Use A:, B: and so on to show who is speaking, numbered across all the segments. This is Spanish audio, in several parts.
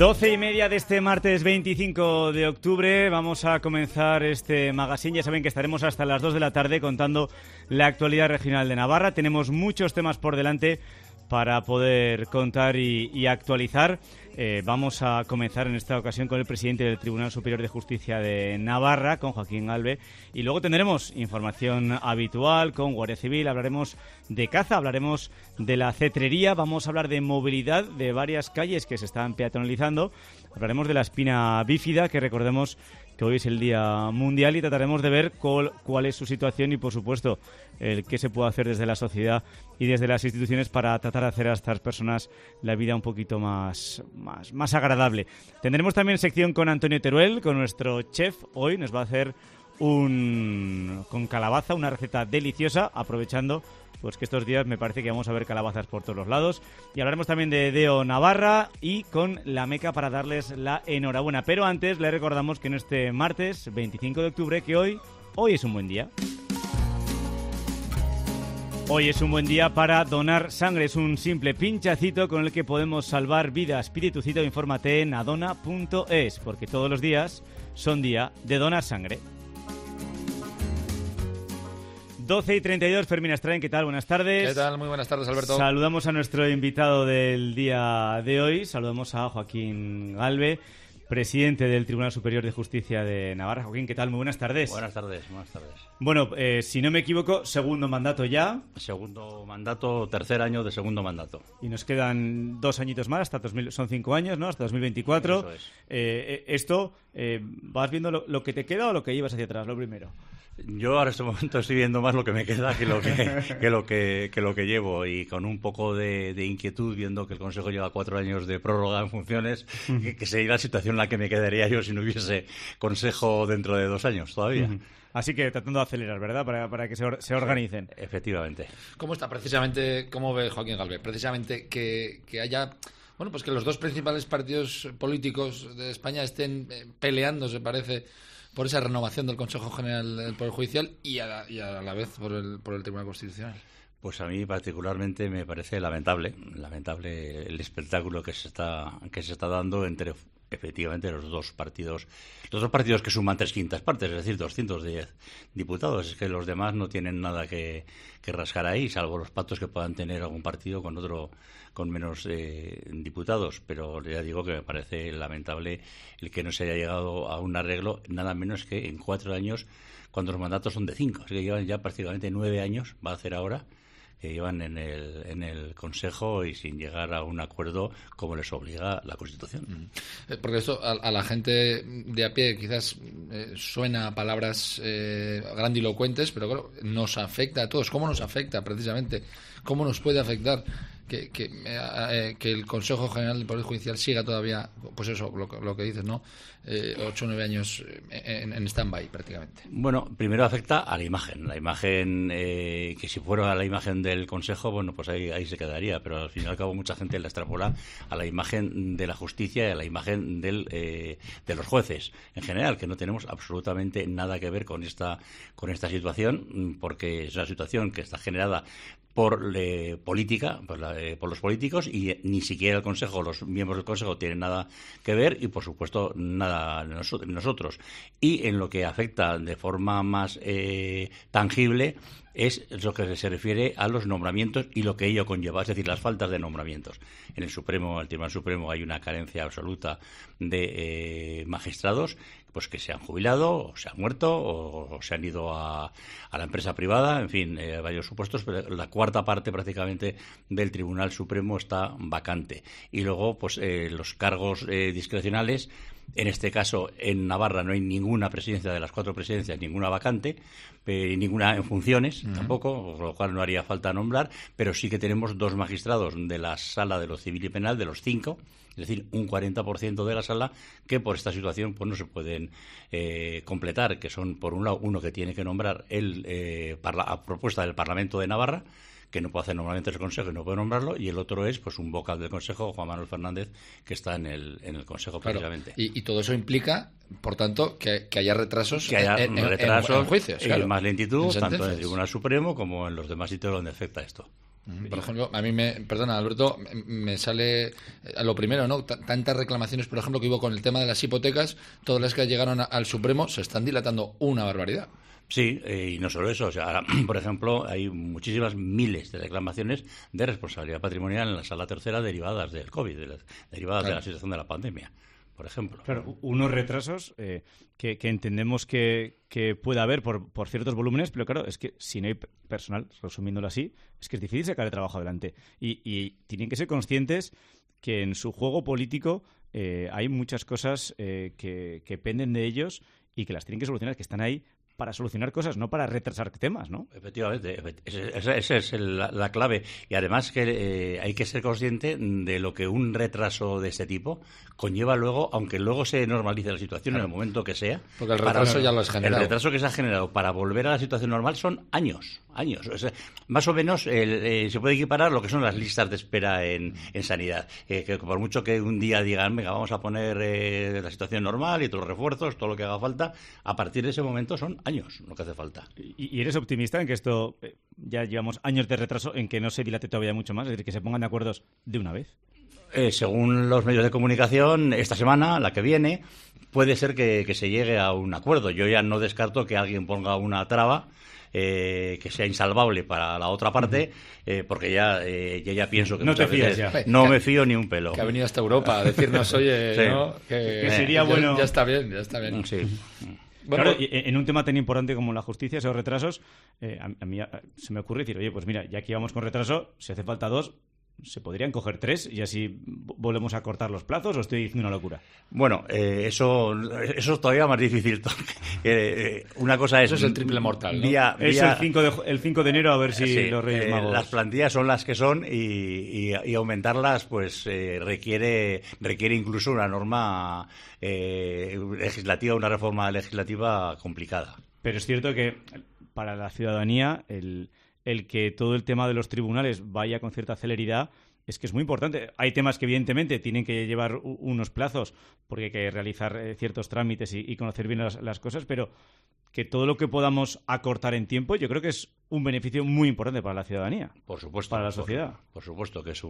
A: 12:30 de este martes 25 de octubre. Vamos a comenzar este magazine. Ya saben que estaremos hasta las 2 de la tarde contando la actualidad regional de Navarra. Tenemos muchos temas por delante para poder contar y actualizar. Vamos a comenzar en esta ocasión con el presidente del Tribunal Superior de Justicia de Navarra, con Joaquín Galve, y luego tendremos información habitual con Guardia Civil, hablaremos de caza, hablaremos de la cetrería, vamos a hablar de movilidad de varias calles que se están peatonalizando, hablaremos de la espina bífida, que recordemos que hoy es el Día Mundial, y trataremos de ver cuál es su situación y, por supuesto, qué se puede hacer desde la sociedad y desde las instituciones para tratar de hacer a estas personas la vida un poquito más agradable. Tendremos también sección con Antonio Teruel, con nuestro chef. Hoy nos va a hacer con calabaza, una receta deliciosa, aprovechando pues que estos días me parece que vamos a ver calabazas por todos los lados. Y hablaremos también de Deo Navarra y con la Meca para darles la enhorabuena. Pero antes les recordamos que en este martes 25 de octubre, que hoy es un buen día. Hoy es un buen día para donar sangre. Es un simple pinchacito con el que podemos salvar vidas. Pide tu cita o infórmate en adona.es, porque todos los días son día de donar sangre. 12:32, Fermín Astrain, ¿qué tal? Buenas tardes.
B: ¿Qué tal? Muy buenas tardes, Alberto.
A: Saludamos a nuestro invitado del día de hoy. Saludamos a Joaquín Galve, presidente del Tribunal Superior de Justicia de Navarra. Joaquín, ¿qué tal? Muy buenas tardes.
C: Buenas tardes, buenas tardes.
A: Bueno, si no me equivoco, segundo mandato ya.
C: Segundo mandato, tercer año de segundo mandato.
A: Y nos quedan 2 añitos más, son 5 años, ¿no? Hasta 2024.
C: Eso es.
A: ¿Vas viendo lo que te queda o lo que llevas hacia atrás, lo primero?
C: Yo ahora en este momento estoy viendo más lo que me queda que lo que llevo, y con un poco de inquietud viendo que el Consejo lleva 4 años de prórroga en funciones, que sería la situación en la que me quedaría yo si no hubiese Consejo dentro de 2 años todavía.
A: Así que tratando de acelerar, ¿verdad? Para que se organicen.
C: Efectivamente.
B: ¿Cómo está precisamente, cómo ve Joaquín Galve? Precisamente que haya... Bueno, pues que los dos principales partidos políticos de España estén peleando, se parece, por esa renovación del Consejo General del Poder Judicial y a la vez por el Tribunal Constitucional.
C: Pues a mí particularmente me parece lamentable el espectáculo que se está dando entre efectivamente los dos partidos que suman 3/5 partes, es decir, 210 diputados. Es que los demás no tienen nada que rascar ahí, salvo los pactos que puedan tener algún partido con otro con menos diputados. Pero ya digo que me parece lamentable el que no se haya llegado a un arreglo, nada menos que en 4 años, cuando los mandatos son de 5. Así que llevan ya prácticamente 9 años, va a hacer ahora, que llevan en el Consejo y sin llegar a un acuerdo como les obliga la Constitución.
B: Porque esto a la gente de a pie quizás suena a palabras grandilocuentes, pero claro, nos afecta a todos. ¿Cómo nos afecta precisamente? ¿Cómo nos puede afectar que el Consejo General del Poder Judicial siga todavía, pues eso, lo que dices, ¿no? 8 o 9 años en stand-by prácticamente.
C: Bueno, primero afecta a la imagen. La imagen, que si fuera la imagen del Consejo, bueno, pues ahí se quedaría, pero al fin y al cabo mucha gente la extrapola a la imagen de la justicia y a la imagen de los jueces en general, que no tenemos absolutamente nada que ver con esta situación, porque es una situación que está generada por política, por los políticos, y ni siquiera el Consejo, los miembros del Consejo tienen nada que ver, y por supuesto nada nosotros. Y en lo que afecta de forma más tangible es lo que se refiere a los nombramientos y lo que ello conlleva, es decir, las faltas de nombramientos. En el Tribunal Supremo hay una carencia absoluta de magistrados, pues que se han jubilado, o se han muerto, o se han ido a la empresa privada, en fin, varios supuestos, pero la cuarta parte prácticamente del Tribunal Supremo está vacante. Y luego, pues los cargos discrecionales. En este caso, en Navarra no hay ninguna presidencia de las 4 presidencias, ninguna vacante, ninguna en funciones tampoco, por lo cual no haría falta nombrar, pero sí que tenemos 2 magistrados de la Sala de lo Civil y Penal, de los 5, es decir, un 40% de la sala, que por esta situación pues no se pueden completar, que son, por un lado, uno que tiene que nombrar a propuesta del Parlamento de Navarra, que no puede hacer normalmente el Consejo y no puede nombrarlo, y el otro es pues un vocal del Consejo, Juan Manuel Fernández, que está en el Consejo precisamente.
B: Claro. Y todo eso implica, por tanto, que haya retrasos,
C: en
B: juicios.
C: Y
B: Claro.
C: más lentitud, tanto en el Tribunal Supremo como en los demás sitios donde afecta esto.
B: Por ejemplo, a mí perdona, Alberto, me sale a lo primero, ¿no? Tantas reclamaciones, por ejemplo, que hubo con el tema de las hipotecas, todas las que llegaron al Supremo se están dilatando una barbaridad.
C: Sí, y no solo eso. O sea, ahora, por ejemplo, hay muchísimas miles de reclamaciones de responsabilidad patrimonial en la Sala Tercera derivadas del COVID, derivadas de la situación de la pandemia, por ejemplo.
A: Claro, unos retrasos que entendemos que puede haber por ciertos volúmenes, pero claro, es que si no hay personal, resumiéndolo así, es que es difícil sacar el trabajo adelante. Y tienen que ser conscientes que en su juego político hay muchas cosas que penden de ellos y que las tienen que solucionar, que están ahí para solucionar cosas, no para retrasar temas, ¿no?
C: Efectivamente, esa es la clave. Y además que hay que ser consciente de lo que un retraso de este tipo conlleva luego, aunque luego se normalice la situación en el momento que sea.
B: Porque el retraso ya lo has generado.
C: El retraso que se ha generado para volver a la situación normal son años. O sea, más o menos se puede equiparar lo que son las listas de espera en sanidad. Que por mucho que un día digan, venga, vamos a poner la situación normal y todos los refuerzos, todo lo que haga falta, a partir de ese momento son años lo que hace falta.
A: ¿Y eres optimista en que esto, ya llevamos años de retraso, en que no se dilate todavía mucho más? Es decir, que se pongan de acuerdo de una vez.
C: Según los medios de comunicación, esta semana, la que viene, puede ser que se llegue a un acuerdo. Yo ya no descarto que alguien ponga una traba que sea insalvable para la otra parte, porque ya pienso que
A: no te fías ya.
C: No me fío ni un pelo.
B: Que ha venido hasta Europa a decirnos, oye,
C: sí.
B: ¿no? Que
A: sería bueno.
B: Ya está bien.
C: Sí.
B: Bueno,
A: claro, en un tema tan importante como la justicia, esos retrasos, a mí se me ocurre decir, oye, pues mira, ya que íbamos con retraso, si hace falta 2, ¿se podrían coger 3 y así volvemos a cortar los plazos o estoy diciendo una locura?
C: Bueno, eso es todavía más difícil. Una cosa
B: eso es el triple mortal, ¿no?
A: Es el 5 de enero a ver si sí, los Reyes Magos...
C: Las plantillas son las que son y aumentarlas pues requiere incluso una norma legislativa, una reforma legislativa complicada.
A: Pero es cierto que para la ciudadanía el que todo el tema de los tribunales vaya con cierta celeridad es que es muy importante. Hay temas que evidentemente tienen que llevar unos plazos porque hay que realizar ciertos trámites y conocer bien las cosas, pero que todo lo que podamos acortar en tiempo yo creo que es un beneficio muy importante para la ciudadanía.
C: Por supuesto.
A: Para la sociedad.
C: Por supuesto que es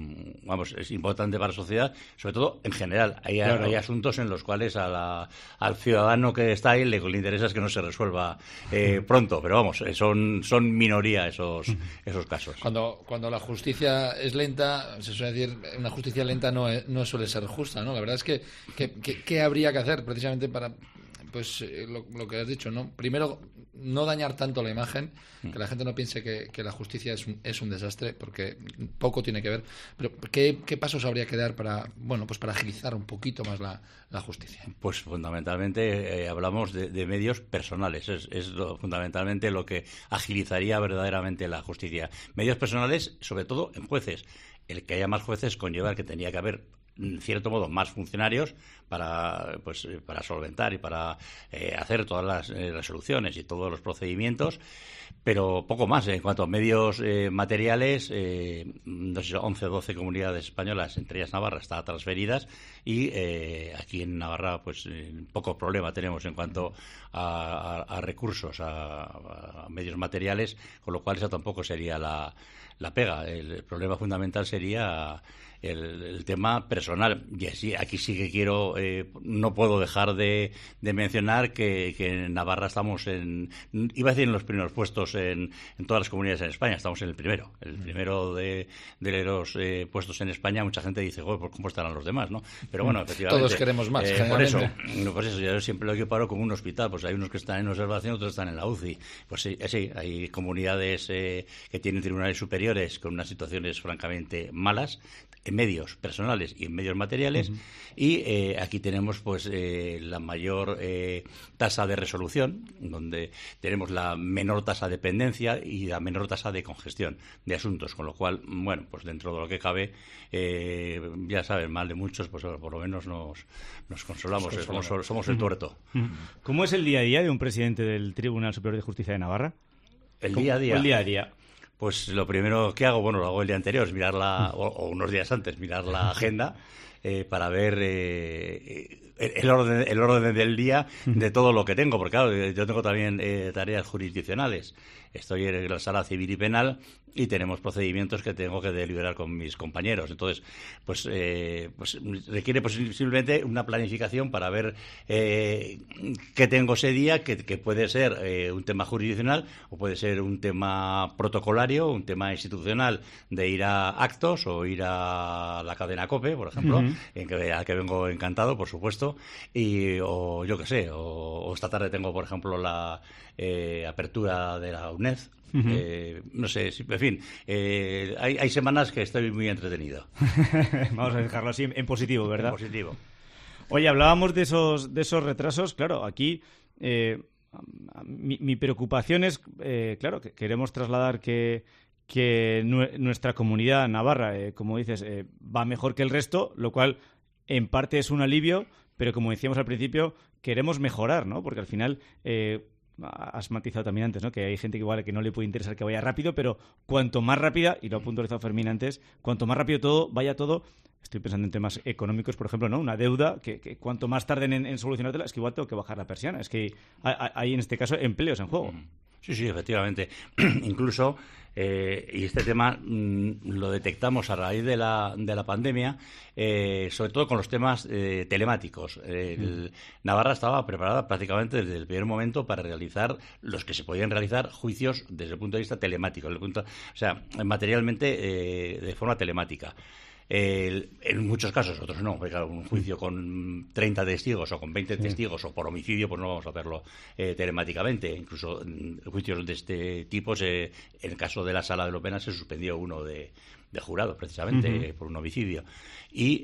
C: es importante para la sociedad, sobre todo en general. Hay asuntos en los cuales al ciudadano que está ahí le interesa es que no se resuelva pronto, pero vamos, son minoría esos casos.
B: Cuando la justicia es lenta, se suele decir, una justicia lenta no suele ser justa, ¿no? La verdad es que ¿qué habría que hacer precisamente para... Pues lo que has dicho, ¿no? Primero, no dañar tanto la imagen, que la gente no piense que la justicia es un desastre, porque poco tiene que ver. Pero ¿qué pasos habría que dar para agilizar un poquito más la justicia?
C: Pues fundamentalmente hablamos de medios personales. Fundamentalmente lo que agilizaría verdaderamente la justicia. Medios personales, sobre todo en jueces. El que haya más jueces conlleva que tenía que haber, en cierto modo, más funcionarios para solventar y para hacer todas las resoluciones y todos los procedimientos, pero poco más. En cuanto a medios materiales, no sé, 11 o 12 comunidades españolas, entre ellas Navarra, están transferidas y aquí en Navarra pues poco problema tenemos en cuanto a recursos, a medios materiales, con lo cual esa tampoco sería la pega. El problema fundamental sería el tema personal. Y aquí sí que no puedo dejar de mencionar que en Navarra estamos iba a decir en los primeros puestos en todas las comunidades en España. Estamos en el primero de los puestos en España. Mucha gente dice, ¿por cómo estarán los demás? ¿No? Pero bueno, efectivamente.
B: Todos queremos más.
C: Por eso, yo siempre lo equiparo como un hospital. Pues hay unos que están en observación, otros están en la UCI. Pues sí, hay comunidades que tienen tribunales superiores con unas situaciones francamente malas, en medios personales y en medios materiales, y aquí tenemos pues la mayor tasa de resolución, donde tenemos la menor tasa de pendencia y la menor tasa de congestión de asuntos, con lo cual, bueno, pues dentro de lo que cabe, ya saben, mal de muchos, pues por lo menos nos consolamos, somos el tuerto.
A: ¿Cómo es el día a día de un presidente del Tribunal Superior de Justicia de Navarra?
C: El día a
A: día.
C: Pues lo primero que hago, lo hago el día anterior, es mirarla, o unos días antes, mirar la agenda, para ver el orden del día de todo lo que tengo, porque claro, yo tengo también tareas jurisdiccionales. Estoy en la sala civil y penal y tenemos procedimientos que tengo que deliberar con mis compañeros. Entonces, pues requiere posiblemente una planificación para ver qué tengo ese día, que puede ser un tema jurisdiccional o puede ser un tema protocolario, un tema institucional de ir a actos o ir a la cadena COPE, por ejemplo, al que vengo encantado, por supuesto, o yo qué sé, o esta tarde tengo, por ejemplo, la apertura de la UNED. No sé, en fin, hay semanas que estoy muy entretenido.
A: Vamos a dejarlo así en positivo, ¿verdad?
C: En positivo.
A: Oye, hablábamos de esos retrasos. Claro, aquí mi preocupación es, claro, que queremos trasladar que nuestra comunidad navarra, como dices, va mejor que el resto, lo cual en parte es un alivio, pero como decíamos al principio, queremos mejorar, ¿no? Porque al final... has matizado también antes, ¿no? Que hay gente que igual que no le puede interesar que vaya rápido, pero cuanto más rápida, y lo ha puntualizado Fermín antes, cuanto más rápido vaya todo, estoy pensando en temas económicos, por ejemplo, ¿no? Una deuda, que cuanto más tarden en solucionártela, es que igual tengo que bajar la persiana. Es que hay en este caso empleos en juego.
C: Sí, efectivamente. Incluso, y este tema lo detectamos a raíz de la pandemia, sobre todo con los temas telemáticos. Navarra estaba preparada prácticamente desde el primer momento para realizar los que se podían realizar juicios desde el punto de vista telemático, materialmente de forma telemática. En muchos casos, otros no, porque claro, un juicio con 30 testigos o con 20 testigos o por homicidio, pues no vamos a hacerlo telemáticamente. Incluso juicios de este tipo, en el caso de la Sala de lo Penal, se suspendió uno de jurado, precisamente, por un homicidio. Y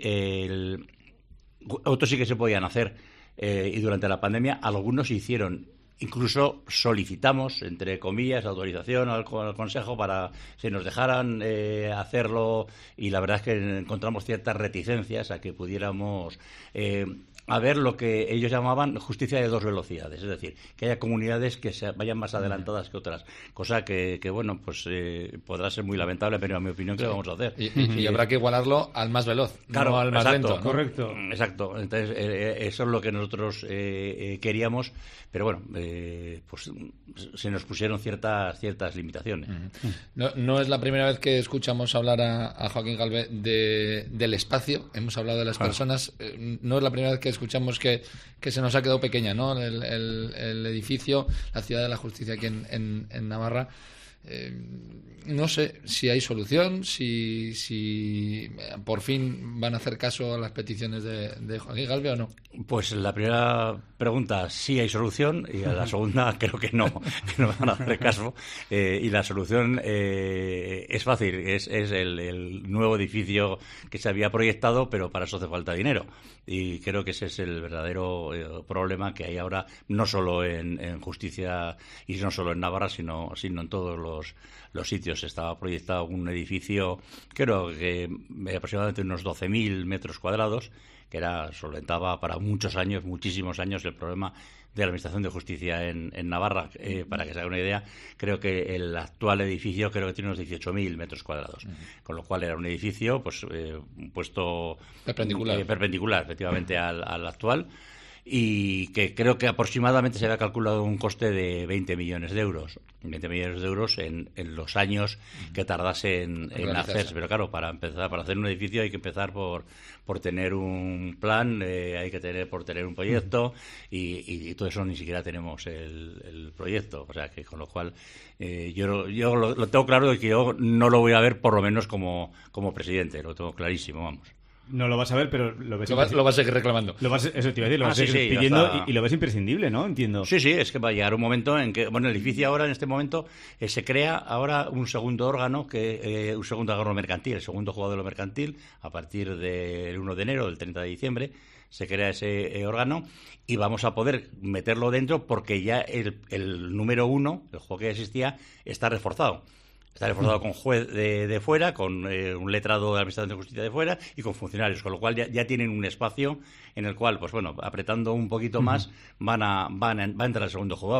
C: otros sí que se podían hacer. Y durante la pandemia, algunos se hicieron. Incluso solicitamos, entre comillas, autorización al Consejo para que nos dejaran hacerlo, y la verdad es que encontramos ciertas reticencias a que pudiéramos a ver lo que ellos llamaban justicia de dos velocidades, es decir, que haya comunidades que se vayan más adelantadas que otras, cosa que bueno, pues podrá ser muy lamentable, pero en mi opinión que lo vamos a hacer.
B: Y habrá que igualarlo al más veloz,
C: claro,
B: no al más lento, ¿no?
A: Correcto.
C: Exacto. Entonces, eso es lo que nosotros queríamos, pero bueno, pues se nos pusieron ciertas limitaciones.
B: No es la primera vez que escuchamos hablar a Joaquín Galvez del espacio. Hemos hablado de las personas. No es la primera vez que escuchamos que se nos ha quedado pequeña, ¿no? El edificio, la ciudad de la justicia aquí en Navarra. No sé si hay solución, si por fin van a hacer caso a las peticiones de Joaquín Galvez o no.
C: Pues la primera pregunta, sí hay solución, y a la segunda creo que no van a hacer caso. Y la solución es fácil, es el nuevo edificio que se había proyectado, pero para eso hace falta dinero. Y creo que ese es el verdadero problema que hay ahora, no solo en justicia y no solo en Navarra, sino en todos los sitios. Estaba proyectado un edificio, creo que aproximadamente unos 12.000 metros cuadrados, que solventaba para muchísimos años, el problema de la Administración de Justicia en Navarra. Para que se haga una idea, creo que el actual edificio tiene unos 18.000 metros cuadrados, con lo cual era un edificio pues puesto perpendicular efectivamente al actual, y que creo que aproximadamente se había calculado un coste de 20 millones de euros. 20 millones de euros en los años que tardase en hacerse. Pero claro, para hacer un edificio hay que empezar por tener un plan, hay que tener un proyecto, y todo eso ni siquiera tenemos el proyecto. O sea que, con lo cual, yo lo tengo claro de que yo no lo voy a ver, por lo menos como presidente. Lo tengo clarísimo, vamos.
A: No lo vas a ver, pero lo ves.
B: Lo vas a seguir reclamando.
A: Eso te iba a decir, lo vas a seguir pidiendo, y lo ves imprescindible, ¿no? Entiendo.
C: Sí, es que va a llegar un momento en que, bueno, el edificio ahora, en este momento, se crea ahora un segundo órgano, un segundo órgano mercantil, el segundo juzgado de lo mercantil, a partir del 1 de enero, del 30 de diciembre, se crea ese órgano, y vamos a poder meterlo dentro porque ya el número 1, el juego que ya existía, está reforzado. Está reforzado con juez de fuera, con un letrado de la Administración de Justicia de fuera y con funcionarios, con lo cual ya tienen un espacio en el cual, pues bueno, apretando un poquito más, va a entrar el segundo juzgado.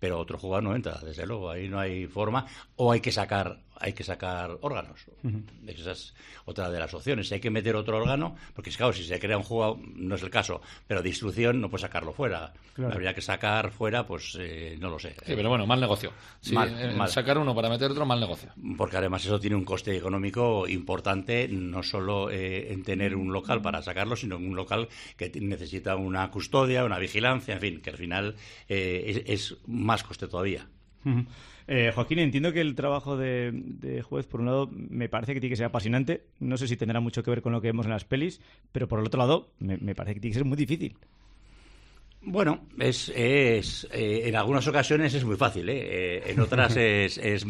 C: pero otro jugador no entra, desde luego, ahí no hay forma, o hay que sacar órganos. Esa es otra de las opciones. Si hay que meter otro órgano, porque claro, si se crea un jugador, no es el caso, pero de instrucción no puede sacarlo fuera. Claro. Habría que sacar fuera, pues no lo sé.
B: Sí, pero bueno, mal negocio. Sí, mal. Sacar uno para meter otro, mal negocio.
C: Porque además eso tiene un coste económico importante, no solo en tener un local para sacarlo, sino en un local que necesita una custodia, una vigilancia, en fin, que al final es más coste todavía.
A: Joaquín, entiendo que el trabajo de juez, por un lado, me parece que tiene que ser apasionante. No sé si tendrá mucho que ver con lo que vemos en las pelis, pero por el otro lado, me parece que tiene que ser muy difícil.
C: Bueno, en algunas ocasiones es muy fácil, en otras es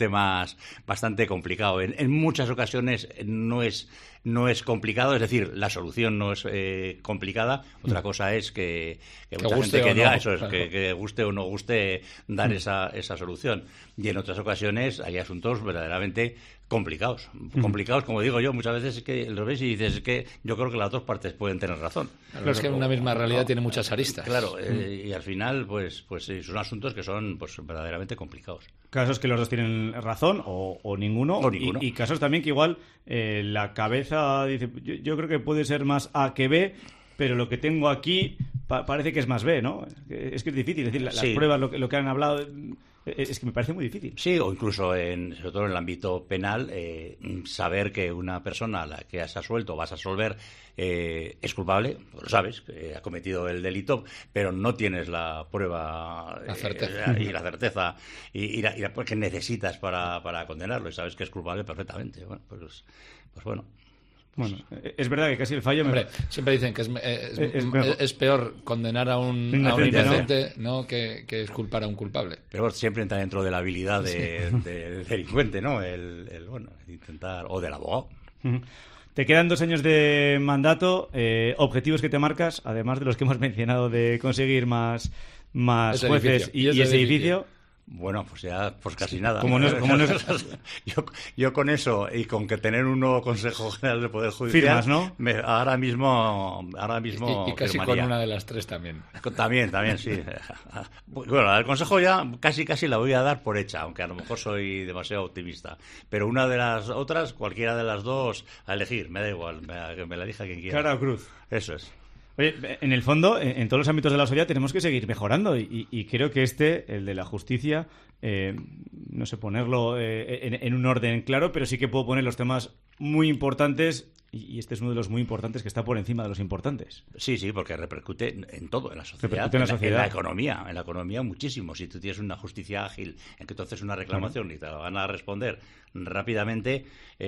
C: bastante complicado. En muchas ocasiones no es complicado, es decir, la solución no es complicada. Otra cosa es que mucha gente que diga eso, es que guste o no guste dar esa solución. Y en otras ocasiones hay asuntos verdaderamente complicados, como digo yo, muchas veces es que lo ves y dices, es que yo creo que las dos partes pueden tener razón.
B: Claro, es que una misma realidad tiene muchas aristas.
C: Claro, y al final, pues son asuntos que son pues verdaderamente complicados.
A: Casos que los dos tienen razón o ninguno. Y casos también que igual la cabeza dice, yo creo que puede ser más A que B, pero lo que tengo aquí parece que es más B, ¿no? Es que es difícil, es decir, las pruebas, lo que han hablado... Es que me parece muy difícil.
C: Sí, o incluso, sobre todo en el ámbito penal, saber que una persona a la que has absuelto o vas a absolver es culpable, lo sabes, que ha cometido el delito, pero no tienes la prueba
B: la certeza.
C: Y la certeza y la que necesitas para condenarlo, y sabes que es culpable perfectamente. Bueno, pues bueno.
A: Bueno, es verdad que casi el fallo...
B: Hombre, siempre dicen que es peor condenar a un inocente, ¿no? que exculpar a un culpable.
C: Pero siempre entra dentro de la habilidad del delincuente, ¿no? El intentar... O del abogado.
A: Te quedan 2 años de mandato, objetivos que te marcas, además de los que hemos mencionado de conseguir más jueces y ese edificio.
C: Bueno, pues ya pues casi nada.
A: Como no es...
C: yo con eso y con que tener un nuevo Consejo General del Poder Judicial...
A: Firmas, ¿no?
C: Ahora mismo
B: y casi
C: firmaría.
B: con una de las 3 también.
C: También, sí. Bueno, al Consejo ya casi la voy a dar por hecha, aunque a lo mejor soy demasiado optimista. Pero una de las otras, cualquiera de las dos, a elegir, me da igual, que me la elija quien quiera.
A: Cara o cruz.
C: Eso es.
A: Oye, en el fondo, en todos los ámbitos de la sociedad tenemos que seguir mejorando y creo que el de la justicia, no sé ponerlo en un orden claro, pero sí que puedo poner los temas muy importantes y este es uno de los muy importantes que está por encima de los importantes.
C: Sí, porque repercute en todo, en la sociedad,
A: en
C: la economía muchísimo. Si tú tienes una justicia ágil en que tú haces una reclamación y te la van a responder rápidamente,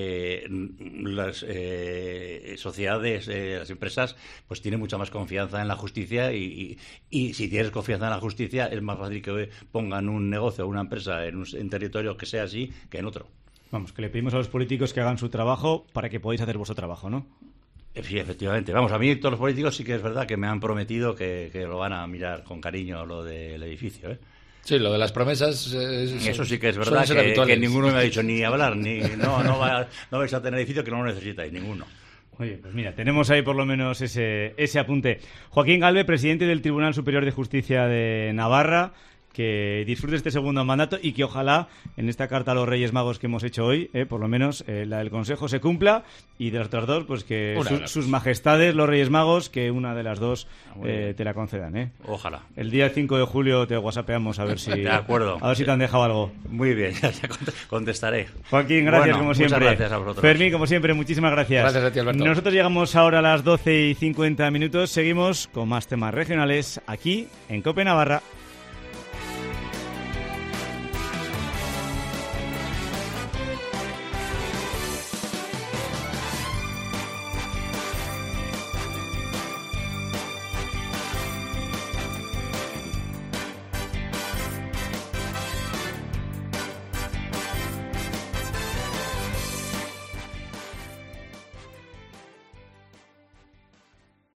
C: las sociedades, las empresas, pues tienen mucha más confianza en la justicia y si tienes confianza en la justicia es más fácil que pongan un negocio o una empresa en territorio que sea así que en otro.
A: Vamos, que le pedimos a los políticos que hagan su trabajo para que podáis hacer vuestro trabajo, ¿no?
C: Sí, efectivamente. Vamos, a mí todos los políticos sí que es verdad que me han prometido que lo van a mirar con cariño lo del edificio, ¿eh?
B: Sí, lo de las promesas...
C: Eso sí que es verdad que ninguno me ha dicho ni hablar, ni no vais a tener edificio que no lo necesitáis, ninguno.
A: Oye, pues mira, tenemos ahí por lo menos ese apunte. Joaquín Galve, presidente del Tribunal Superior de Justicia de Navarra, que disfrute este segundo mandato y que ojalá en esta carta a los Reyes Magos que hemos hecho hoy, por lo menos la del Consejo se cumpla y de las otras dos, pues que sus majestades, los Reyes Magos, que una de las dos te la concedan,
C: Ojalá.
A: El día 5 de julio te whatsappeamos a ver si...
C: De acuerdo.
A: A ver si te han dejado algo.
C: Muy bien, ya te contestaré.
A: Joaquín, gracias como siempre.
C: Muchas gracias a vosotros.
A: Fermín, como siempre, muchísimas gracias.
B: Gracias a ti, Alberto.
A: Nosotros llegamos ahora a las 12:50. Seguimos con más temas regionales aquí en COPE Navarra.